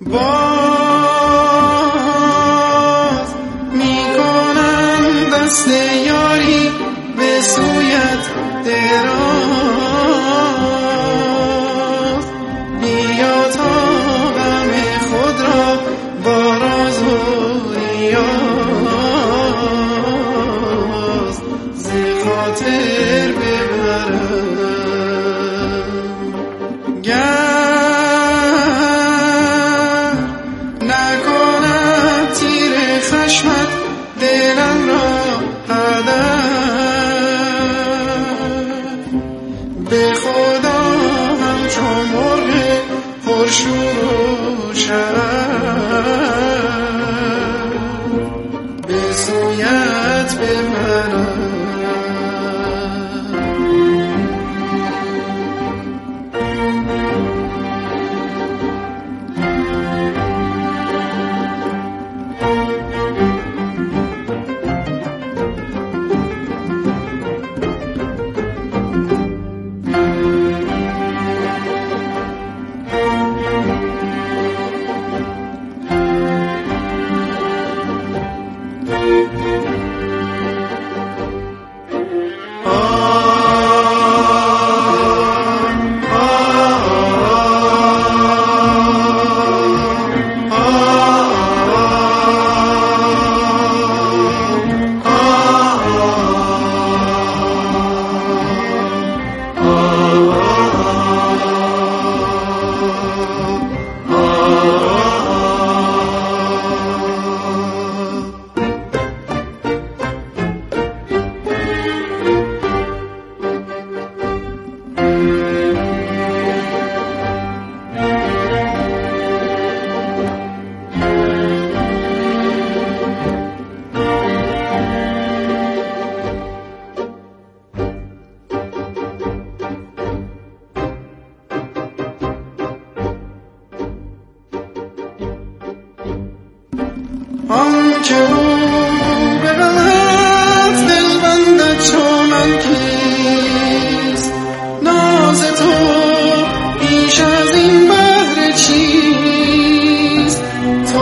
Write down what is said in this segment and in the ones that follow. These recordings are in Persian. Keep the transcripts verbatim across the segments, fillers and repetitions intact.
باز میکنم دست یاری به سویت دراز، بیا تا غم خود را با راز و ریاض ز خاطر ببرم. گر نکند تیر خشمت دلم را هدف، به خدا همچو مرغ پرشور و شرف به سویت ببرم. آن که او ببند دلبندت چون کیست، ناز تو بیش از این بهر چیست، تو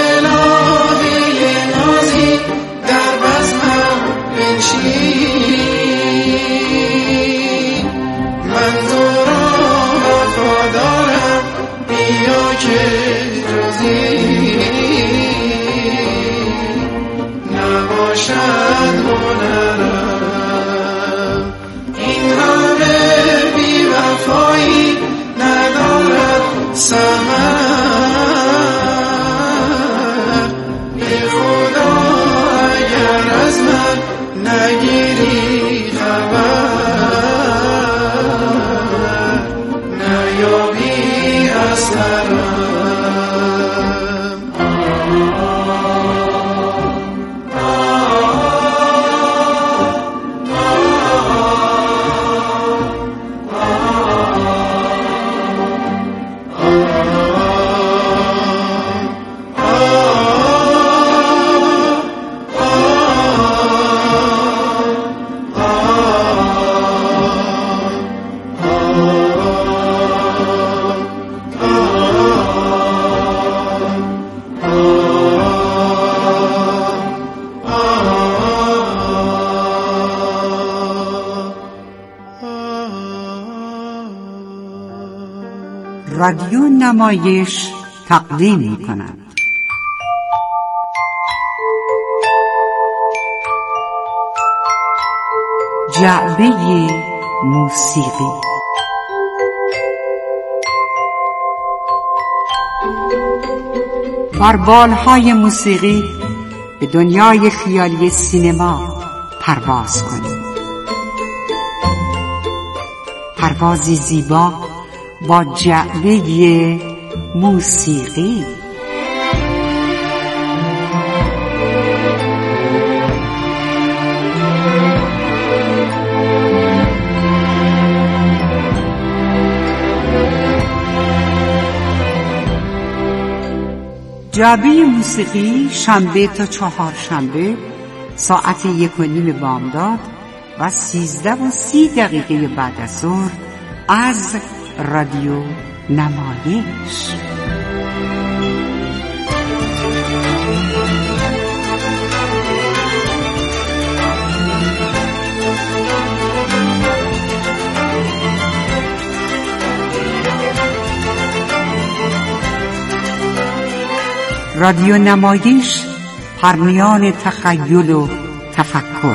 الهه نازی در بزمم بنشین، من تو را وفادارم بیا که جزی نباشد هنرم. این همه بی وفایی ندارد ثمر، به خدا اگر از من نگیری خبر، نیابی اثرم. رادیو نمایش تقدیم می‌کند. جعبه موسیقی. بر بالهای موسیقی به دنیای خیالی سینما پرواز کنید. پروازی زیبا با جعبه موسیقی. جعبه موسیقی شنبه تا چهار شنبه ساعت یک و نیم بامداد و سیزده و سی دقیقه بعد از ظهر از رادیو نمایش. رادیو نمایش، پرمیان تخیل و تفکر.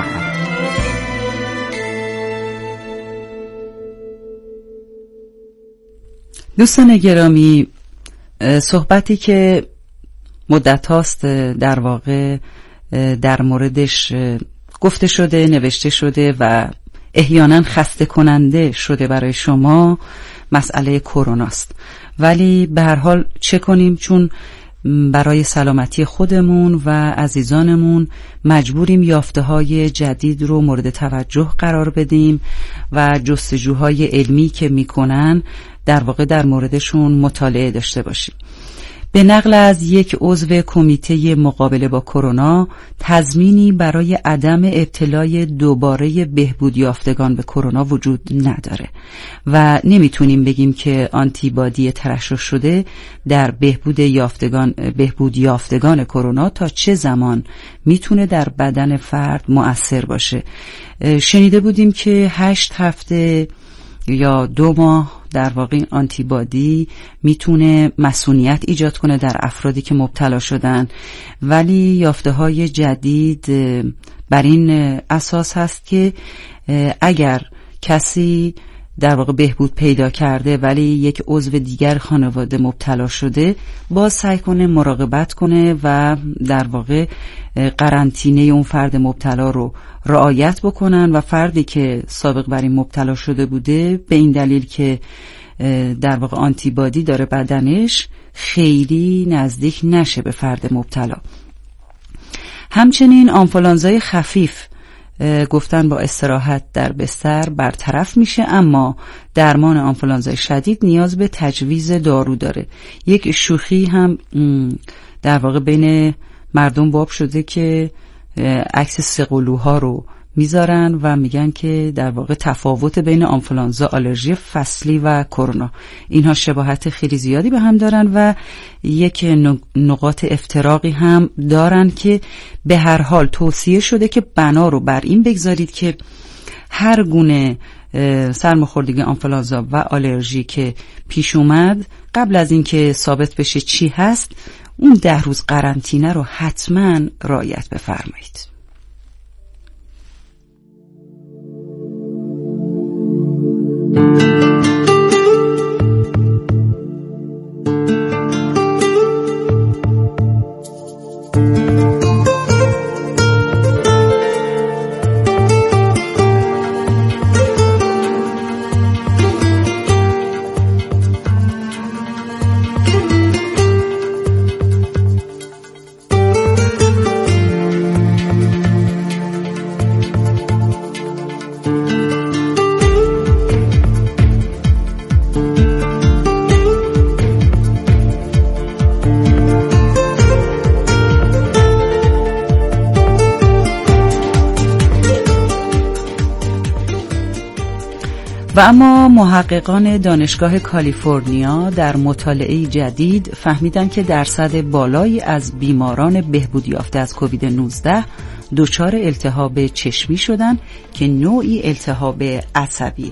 دوستان گرامی، صحبتی که مدت هاست در واقع در موردش گفته شده، نوشته شده و احیانا خسته کننده شده برای شما مسئله کرونا است. ولی به هر حال چه کنیم، چون برای سلامتی خودمون و عزیزانمون مجبوریم یافته‌های جدید رو مورد توجه قرار بدیم و جستجوهای علمی که میکنن در واقع در موردشون مطالعه داشته باشیم. به نقل از یک عضو کمیته مقابله با کرونا، تضمینی برای عدم ابتلای دوباره بهبود یافتگان به کرونا وجود نداره و نمیتونیم بگیم که آنتیبادی ترشح شده در بهبود یافتگان بهبود یافتگان کرونا تا چه زمان میتونه در بدن فرد مؤثر باشه. شنیده بودیم که هشت هفته یا دو ماه در واقع آنتیبادی میتونه مسئولیت ایجاد کنه در افرادی که مبتلا شدن، ولی یافته‌های جدید بر این اساس هست که اگر کسی در واقع بهبود پیدا کرده ولی یک عضو دیگر خانواده مبتلا شده، باز سعی کنه مراقبت کنه و در واقع قرنطینه اون فرد مبتلا رو رعایت بکنن و فردی که سابق بر این مبتلا شده بوده به این دلیل که در واقع آنتیبادی داره بدنش، خیلی نزدیک نشه به فرد مبتلا. همچنین آنفولانزای خفیف گفتن با استراحت در بستر برطرف میشه، اما درمان آنفولانزای شدید نیاز به تجویز دارو داره. یک شوخی هم در واقع بین مردم باب شده که عکس سقلوها رو میذارن و میگن که در واقع تفاوت بین آنفولانزا، آلرژی فصلی و کرونا، اینها شباهت خیلی زیادی به هم دارن و یک نقاط افتراقی هم دارن که به هر حال توصیه شده که بنا رو بر این بگذارید که هر گونه سرماخوردگی آنفولانزا و آلرژی که پیش اومد قبل از اینکه ثابت بشه چی هست، اون ده روز قرنطینه رو حتما رعایت بفرمایید. و اما محققان دانشگاه کالیفرنیا در مطالعه جدید فهمیدن که درصد بالایی از بیماران بهبود یافته از کووید نوزده دچار التهاب چشمی شدن که نوعی التهاب عصبیه.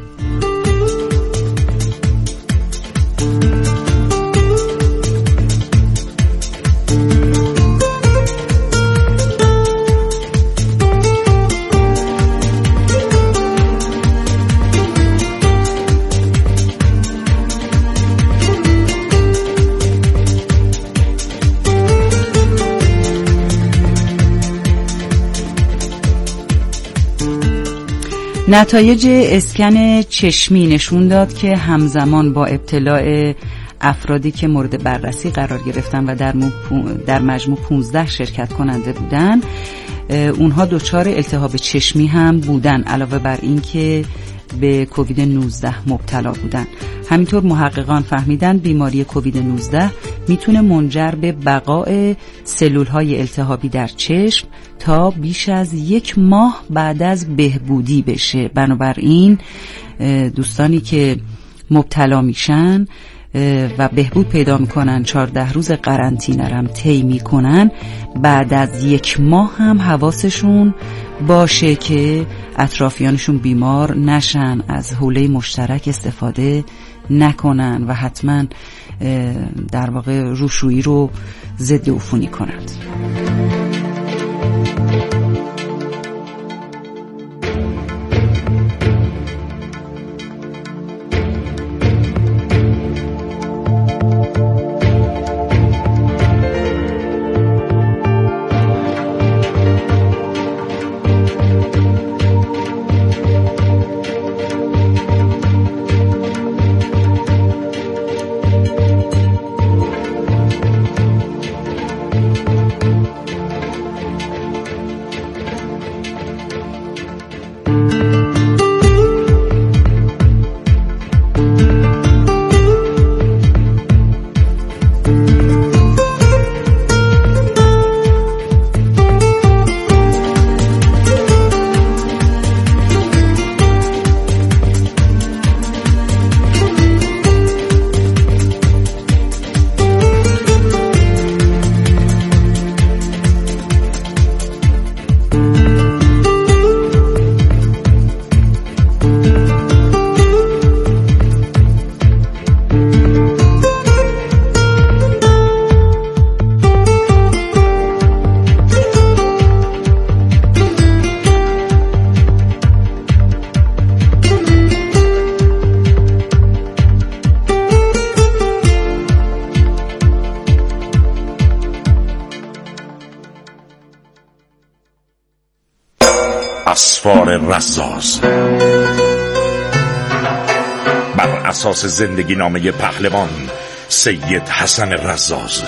نتایج اسکن چشمی نشون داد که همزمان با ابتلاع افرادی که مورد بررسی قرار گرفتن و در, در مجموع پانزده شرکت کننده بودن، اونها دچار التهاب چشمی هم بودن، علاوه بر این که به کووید نوزده مبتلا بودن. همینطور محققان فهمیدن بیماری کووید نوزده میتونه منجر به بقای سلولهای التهابی در چشم تا بیش از یک ماه بعد از بهبودی بشه. بنابراین دوستانی که مبتلا میشن و بهبود پیدا میکنن، چهارده روز قرنطینه رم طی میکنن، بعد از یک ماه هم حواسشون باشه که اطرافیانشون بیمار نشن، از حوله مشترک استفاده نکنن و حتما در واقع روشویی رو ضد عفونی کنند. اسفار رزاز بر اساس زندگی نامه پهلوان سید حسن رزاز.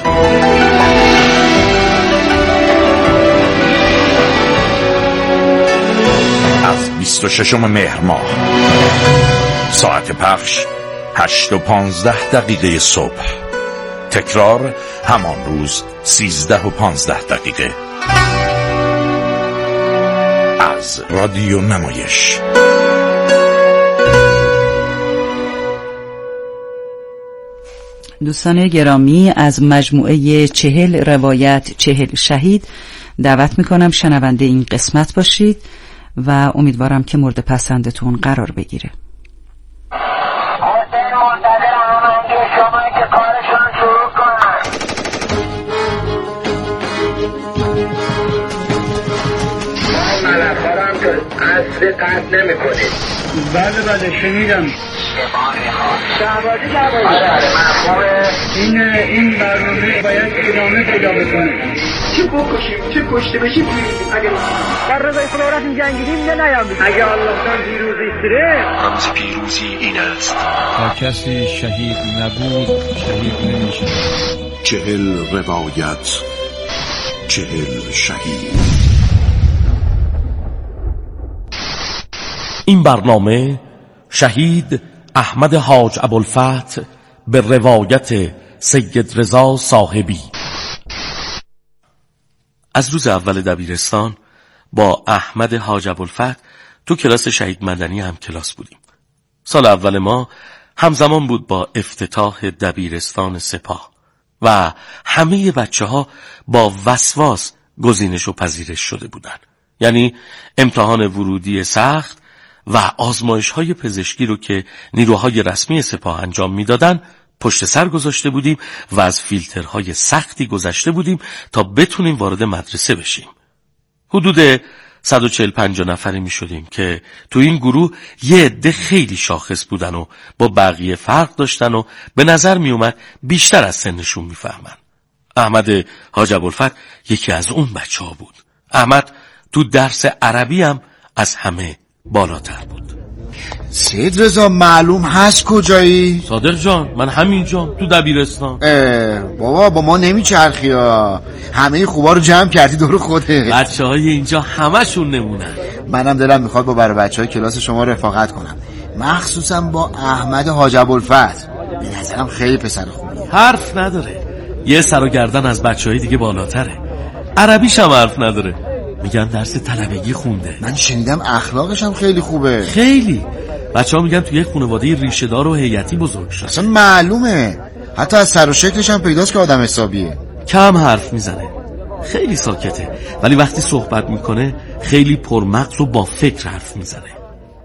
از بیست و ششم مهر ماه، ساعت پخش هشت و پانزده دقیقه صبح، تکرار همان روز سیزده و پانزده دقیقه. از رادیو نمایش. دوستان گرامی، از مجموعه چهل روایت چهل شهید دعوت میکنم شنونده این قسمت باشید و امیدوارم که مورد پسندتون قرار بگیره. حسین منتظر همانگی شما که کارشون شروع کنن. ملخارم که اصلی قد نمی کنید. بله بله شنیدم. شهبازی شهبازی این این برنامه باید ادامه پیدا بکنه. چه بکشیم چه کشته بشیم اگه در رضای خداوند جنگیدیم نه نیام اگه الله‌تان پیروزی سره. رمز پیروزی این است تا کسی شهید نبود شهید نمیشه. چهل روایت چهل شهید. این برنامه شهید احمد حاج ابوالفتح به روایت سید رضا صاحبی. از روز اول دبیرستان با احمد حاج ابوالفتح تو کلاس شهید مدنی هم کلاس بودیم. سال اول ما همزمان بود با افتتاح دبیرستان سپاه و همه بچه ها با وسواس گزینش و پذیرش شده بودن. یعنی امتحان ورودی سخت و آزمایش های پزشکی رو که نیروهای رسمی سپاه انجام میدادن پشت سر گذاشته بودیم و از فیلترهای سختی گذشته بودیم تا بتونیم وارد مدرسه بشیم. حدود صد و چهل پنجاه نفری می شدیم که تو این گروه یه عده خیلی شاخص بودن و با بقیه فرق داشتن و به نظر می اومد بیشتر از سنشون می فهمن. احمد حاج ابوالفتح یکی از اون بچه ها بود. احمد تو درس عربی هم از همه بالاتر بود. سید رضا معلوم هست کجایی؟ صادق جان من همینجام تو دبیرستان. بابا با ما نمیچرخی ها، همه خوبا رو جمع کردی دور خوده. بچه های اینجا همشون نمونن. منم دلم میخواد با برای بچه های کلاس شما رفاقت کنم، مخصوصا با احمد حاج ابوالفتح. به نظرم خیلی پسر خوبیه. حرف نداره، یه سر و گردن از بچه های دیگه بالاتره. عربیش هم حرف نداره، میگن درس طلبگی خونده. من شنیدم اخلاقش هم خیلی خوبه. خیلی بچه ها میگن توی یک خانواده ریشه دار و هیئتی بزرگ شد. اصلا معلومه، حتی از سر و شکلش هم پیداست که آدم حسابیه. کم حرف میزنه، خیلی ساکته، ولی وقتی صحبت میکنه خیلی پرمغز و با فکر حرف میزنه.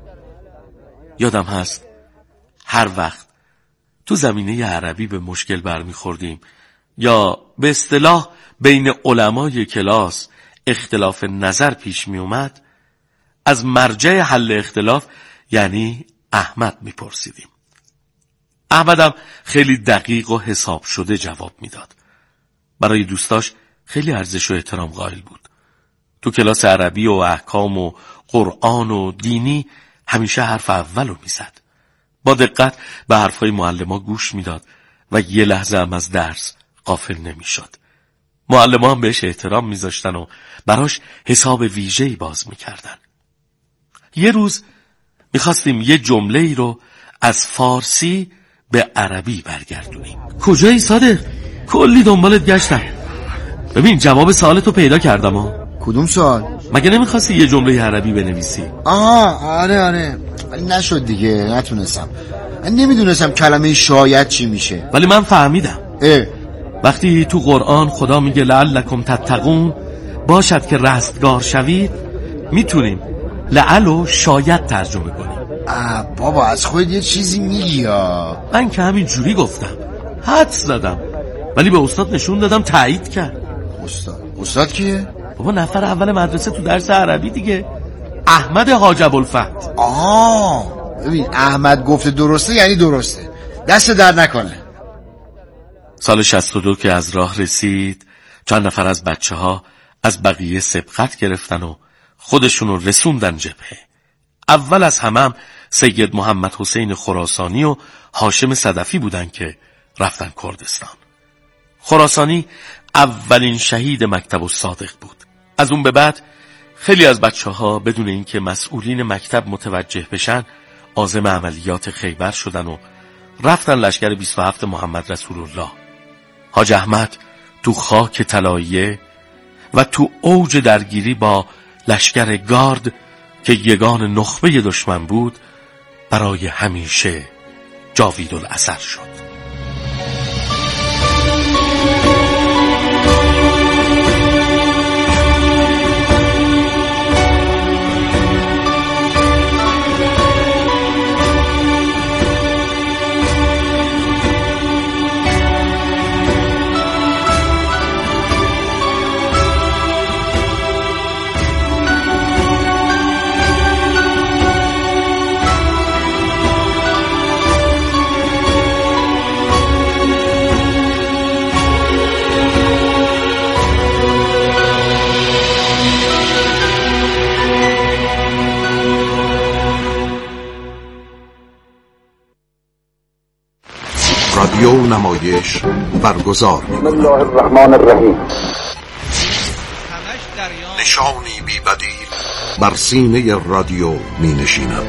یادم هست هر وقت تو زمینه عربی به مشکل برمیخوردیم یا به اصطلاح بین علمای کلاس اختلاف نظر پیش میومد، از مرجع حل اختلاف یعنی احمد میپرسیدیم. احمدم خیلی دقیق و حساب شده جواب میداد. برای دوستاش خیلی ارزش و احترام قائل بود. تو کلاس عربی و احکام و قرآن و دینی همیشه حرف اولو میزد. با دقت به حرفای معلما گوش میداد و یه لحظه هم از درس غافل نمیشد. معلما هم بهش احترام میذاشتن و براش حساب ویژه‌ای باز میکردن. یه روز میخواستیم یه جمله ای رو از فارسی به عربی برگردونیم. کجایی صادق؟ کلی دنبالت گشتم. ببین جواب سوالتو پیدا کردم ها. کدوم سوال؟ مگه نمیخواستی یه جمله عربی بنویسی؟ آها آره آره ولی نشد دیگه، نتونستم. من نمیدونستم کلمه شاید چی میشه. ولی من فهمیدم. اه. وقتی تو قرآن خدا میگه لعلکم تتقون، باشد که رستگار شوید، میتونیم لعلو شاید ترجمه کنیم. آه بابا از خود یه چیزی میگی یا؟ من که همین جوری گفتم، حد زدم، ولی به استاد نشون دادم، تایید کرد. استاد استاد کیه؟ بابا نفر اول مدرسه تو درس عربی دیگه، احمد حاج ابوالفتح. آه ببین احمد گفته درسته یعنی درسته، دست در نکنه. سال شصت و دو که از راه رسید، چند نفر از بچه ها از بقیه سبقت گرفتن و خودشونو رسوندن جبهه. اول از همه هم سید محمد حسین خراسانی و هاشم صدفی بودن که رفتن کردستان. خراسانی اولین شهید مکتب الصادق بود. از اون به بعد خیلی از بچه ها بدون اینکه مسئولین مکتب متوجه بشن عازم عملیات خیبر شدن و رفتن لشکر بیست و هفت محمد رسول الله. حاج احمد تو خاک طلاییه و تو اوج درگیری با لشکر گارد که یگان نخبه دشمن بود برای همیشه جاوید الاثر شد. رادیو نمایش برگزار بسم الله الرحمن الرحیم. نشانی بی بدیل بر سینه رادیو می نشیند.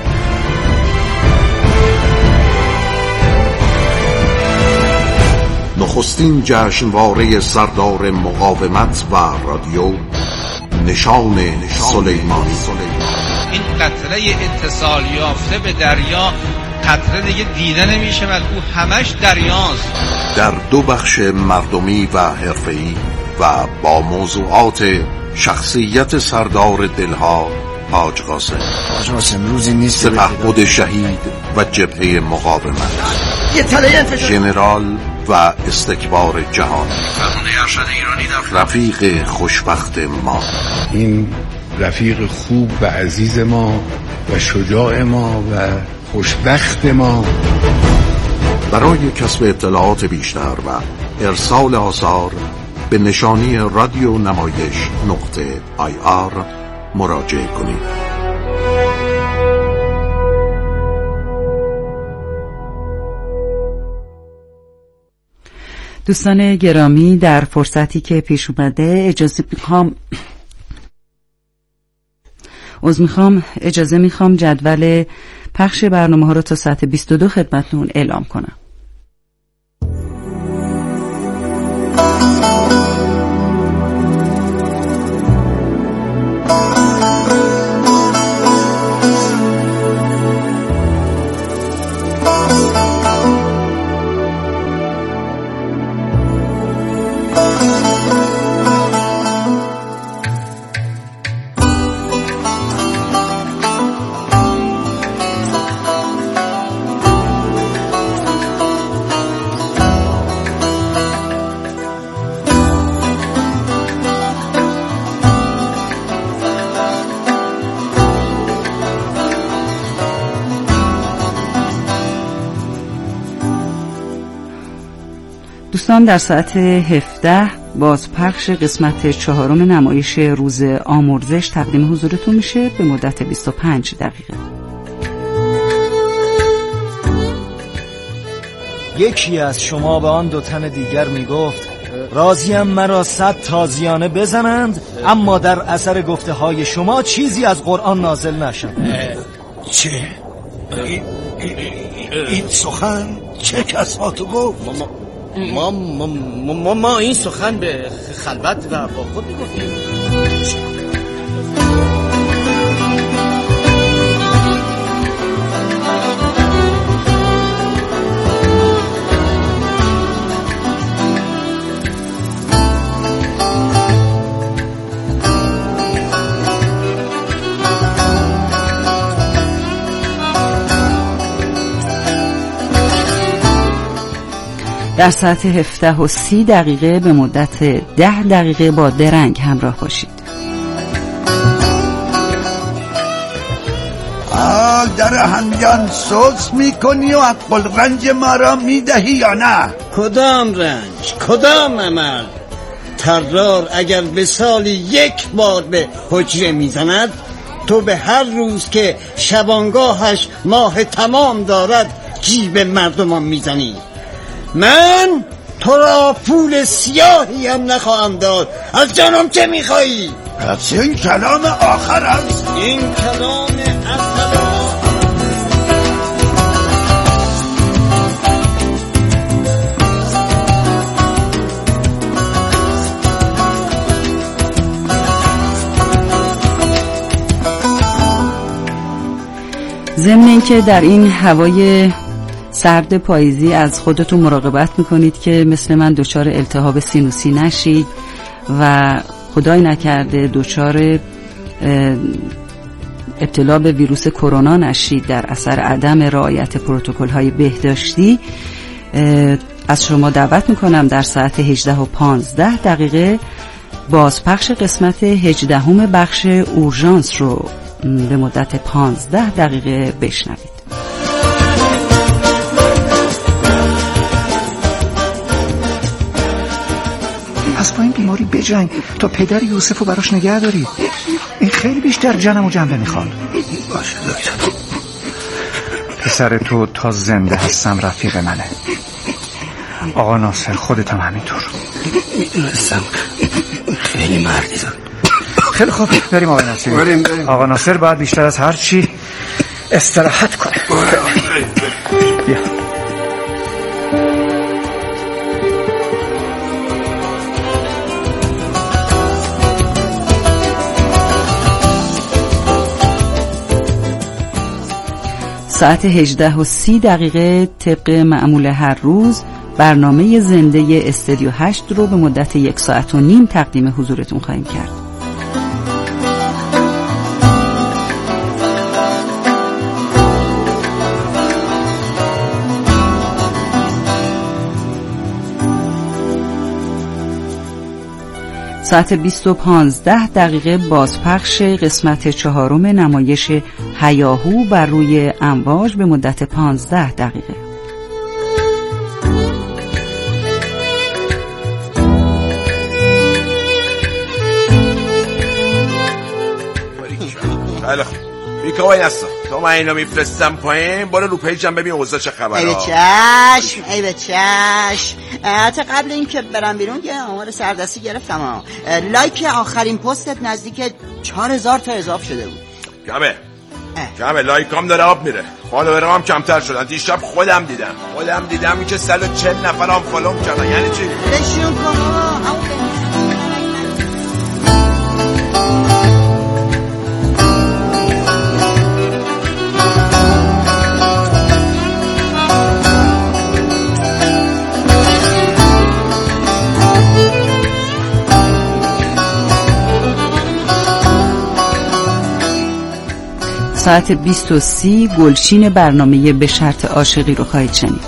نخستین جشنواره سردار مقاومت و رادیو، نشان سلیمانی. این قطره اتصال یافته به دریا قطره دیگه دیده نمیشه و او همش دریاست. در دو بخش مردمی و حرفه‌ای و با موضوعات شخصیت سردار دلها حاج قاسم. حاج قاسم روزی نیست سپهبد شهید و جبهه مقاومت، ژنرال و استکبار جهانی، رفیق خوشبخت ما. این رفیق خوب و عزیز ما و شجاع ما و خوشبخت ما. برای کسب اطلاعات بیشتر و ارسال آثار به نشانی رادیو نمایش نقطه آی آر مراجعه کنید. دوستان گرامی، در فرصتی که پیش اومده اجازه میخوام از میخوام اجازه میخوام جدول پخش برنامه ها رو تا ساعت بیست و دو خدمتتون اعلام کنم. دوستان در ساعت هفده بازپخش قسمت چهارم نمایش روز آمرزش تقدیم حضورتون میشه به مدت بیست و پنج دقیقه. یکی از شما به آن دو تن دیگر میگفت راضیم مرا صد تازیانه بزنند اما در اثر گفته های شما چیزی از قرآن نازل نشد. چه؟ این, این سخن چه کساتو گفت؟ ما, ما, ما, ما, ما این سخن به خلوت و با خود میگفتیم. در ساعت هفده و سی دقیقه به مدت ده دقیقه با درنگ همراه باشید. آل در همیان سوز میکنی و عقل رنج ما را میدهی یا نه؟ کدام رنج؟ کدام عمل؟ طرار اگر به سالی یک بار به حجره میزند تو به هر روز که شبانگاهش ماه تمام دارد جیب مردمان میزنی. من تو را پول سیاهی هم نخواهم داد. از جانم چه میخوایی؟ پس این کلام آخر است. این کلام اول. ضمن اینکه در این هوای سرد پاییزی از خودتون مراقبت میکنید که مثل من دچار التهاب سینوسی نشید و خدای نکرده دچار ابتلا به ویروس کرونا نشید در اثر عدم رعایت پروتکل‌های بهداشتی. از شما دعوت میکنم در ساعت هجده و پانزده دقیقه بازپخش قسمت هجدهم بخش اورژانس رو به مدت پانزده دقیقه بشنوید. از با این بیماری بجنگ تا پدر یوسف رو براش نگه داری. این خیلی بیشتر جنم و جنبه میخواد. باشه دکتر. پسر تو تا زنده هستم رفیق منه. آقا ناصر خودت هم همینطور. میدونستم خیلی مردی دار. خیلی خوب بریم آقا ناصر. بریم بریم. آقا ناصر باید بیشتر از هر چی استراحت کنه. بیا. ساعت هجده و سی دقیقه طبق معمول هر روز برنامه زنده استودیو هشت رو به مدت یک ساعت و نیم تقدیم حضورتون خواهیم کرد. ساعت بیست و پانزده دقیقه بازپخش قسمت چهارم نمایش هیاهو بر روی امواج به مدت پانزده دقیقه. خیلی خوب بیکا وای نستا تا من اینو میفرستم پایین برو رو پیجم ببین اوضاع چه خبره. ای به چشم ای به چشم. حتی قبل این که برم بیرون یه آمار سردستی گرفتم ها. لایک آخرین پستت نزدیک چهار هزار تا اضافه شده بود. کمه کمه لایکام داره آب میره. فالوورام هم کمتر شدن. دیشب خودم دیدم خودم دیدم که صد و چهل نفرام فالوم کردن. یعنی چی؟ بشون کن بابا. ساعت بیست و سی گلچین برنامه به شرط عاشقی رو خواهید شنید.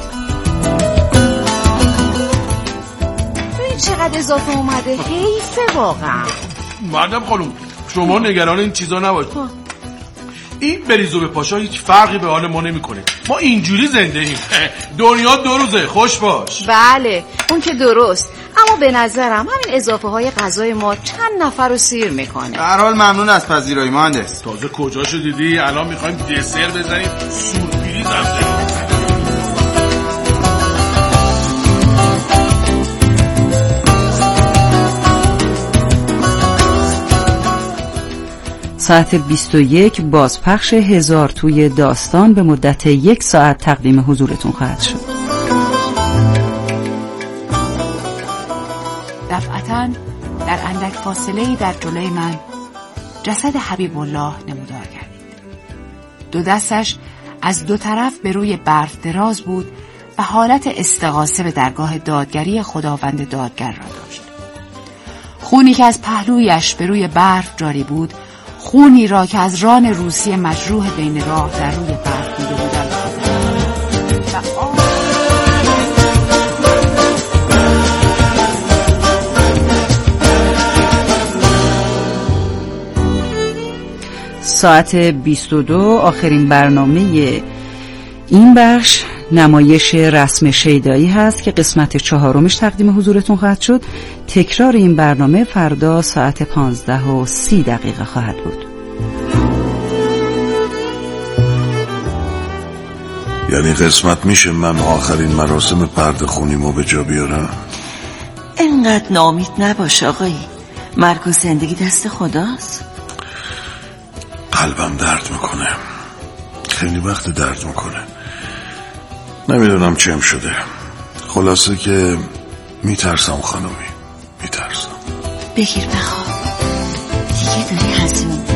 این چقدر اضافه اومده حیفه واقعا. مردم خانوم شما نگران این چیزا نباشید. این بریزو به پاشا هیچ فرقی به حال ما نمیکنه. ما اینجوری زنده ایم. دنیا دو روزه، خوش باش. بله اون که درست، اما به نظرم همین اضافه های غذای ما چند نفر رو سیر میکنه. به هر حال ممنون از پذیرایی مهندس. تازه کجاشو دیدی؟ الان میخوایم دسر بزنیم، سورپیریز هم داریم. ساعت بیست و یک بازپخش هزار توی داستان به مدت یک ساعت تقدیم حضورتون خواهد شد. دفعتاً در اندک فاصله‌ای در جلوی من جسد حبیب الله نمودار گردید. دو دستش از دو طرف به روی برف دراز بود و حالت استغاثه به درگاه دادگری خداوند دادگر را داشت. خونی که از پهلویش به روی برف جاری بود، خونی را که از ران روسی مجروح بین راه در روی برف دیده بودم. ساعت بیست و دو آخرین برنامه این بخش نمایش رسم شیدایی هست که قسمت چهارمش تقدیم حضورتون خواهد شد. تکرار این برنامه فردا ساعت پانزده و سی دقیقه خواهد بود. یعنی قسمت میشه من آخرین مراسم پرده خونیمو به جا بیارم؟ انقدر ناامید نباش آقایی، مرگ و زندگی دست خداست. قلبم درد میکنه، خیلی وقت درد میکنه، نمیدونم چیم شده. خلاصه که میترسم خانومی، میترسم. بگیر بخواب، دیگه داری هزیون